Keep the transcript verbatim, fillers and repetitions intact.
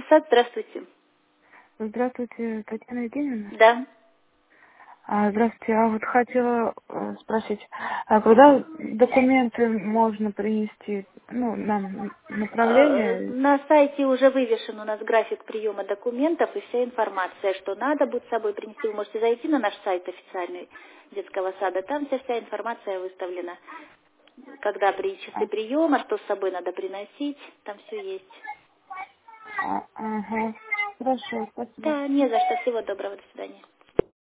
сад, здравствуйте. Здравствуйте, Татьяна Евгеньевна. Да. А, здравствуйте, а вот хотела э, спросить, а когда документы можно принести, ну, нам Э, направление? На сайте уже вывешен у нас график приема документов и вся информация, что надо будет с собой принести. Вы можете зайти на наш сайт официальный детского сада, там вся, вся информация выставлена. Когда при А, часы приема, что с собой надо приносить, там все есть. а, ага, хорошо, спасибо. Да, не за что. Всего доброго, до свидания.